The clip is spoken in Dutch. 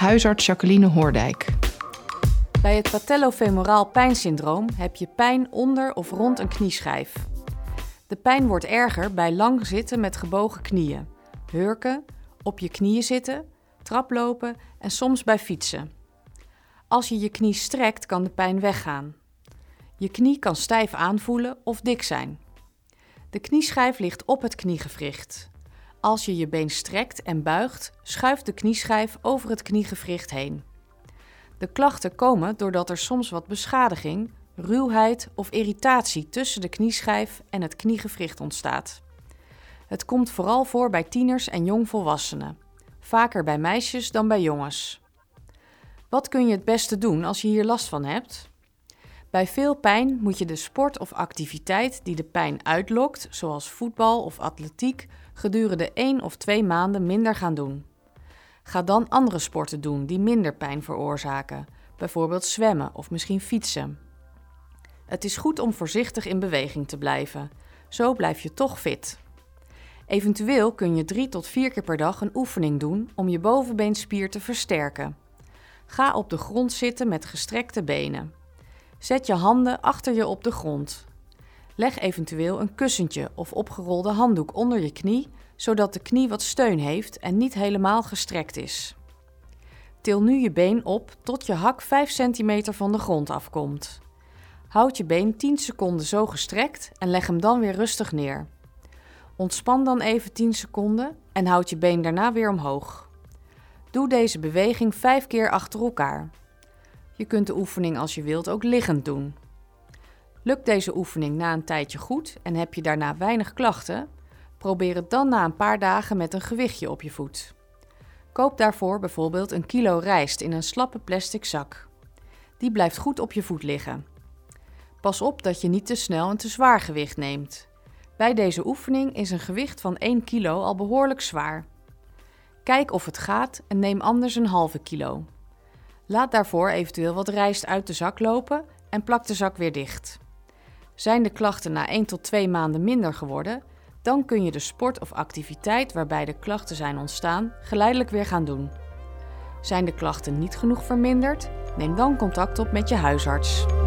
huisarts Jacqueline Hoordijk. Bij het patellofemoraal pijnsyndroom heb je pijn onder of rond een knieschijf. De pijn wordt erger bij lang zitten met gebogen knieën, hurken, op je knieën zitten, traplopen en soms bij fietsen. Als je je knie strekt, kan de pijn weggaan. Je knie kan stijf aanvoelen of dik zijn. De knieschijf ligt op het kniegewricht. Als je je been strekt en buigt, schuift de knieschijf over het kniegewricht heen. De klachten komen doordat er soms wat beschadiging, ruwheid of irritatie tussen de knieschijf en het kniegewricht ontstaat. Het komt vooral voor bij tieners en jongvolwassenen, vaker bij meisjes dan bij jongens. Wat kun je het beste doen als je hier last van hebt? Bij veel pijn moet je de sport of activiteit die de pijn uitlokt, zoals voetbal of atletiek, gedurende 1 of 2 maanden minder gaan doen. Ga dan andere sporten doen die minder pijn veroorzaken, bijvoorbeeld zwemmen of misschien fietsen. Het is goed om voorzichtig in beweging te blijven, zo blijf je toch fit. Eventueel kun je 3 tot 4 keer per dag een oefening doen om je bovenbeenspier te versterken. Ga op de grond zitten met gestrekte benen. Zet je handen achter je op de grond. Leg eventueel een kussentje of opgerolde handdoek onder je knie, zodat de knie wat steun heeft en niet helemaal gestrekt is. Til nu je been op tot je hak 5 centimeter van de grond afkomt. Houd je been 10 seconden zo gestrekt en leg hem dan weer rustig neer. Ontspan dan even 10 seconden en houd je been daarna weer omhoog. Doe deze beweging 5 keer achter elkaar. Je kunt de oefening als je wilt ook liggend doen. Lukt deze oefening na een tijdje goed en heb je daarna weinig klachten? Probeer het dan na een paar dagen met een gewichtje op je voet. Koop daarvoor bijvoorbeeld 1 kilo rijst in een slappe plastic zak. Die blijft goed op je voet liggen. Pas op dat je niet te snel een te zwaar gewicht neemt. Bij deze oefening is een gewicht van 1 kilo al behoorlijk zwaar. Kijk of het gaat en neem anders een halve kilo. Laat daarvoor eventueel wat rijst uit de zak lopen en plak de zak weer dicht. Zijn de klachten na 1 tot 2 maanden minder geworden, dan kun je de sport of activiteit waarbij de klachten zijn ontstaan geleidelijk weer gaan doen. Zijn de klachten niet genoeg verminderd, neem dan contact op met je huisarts.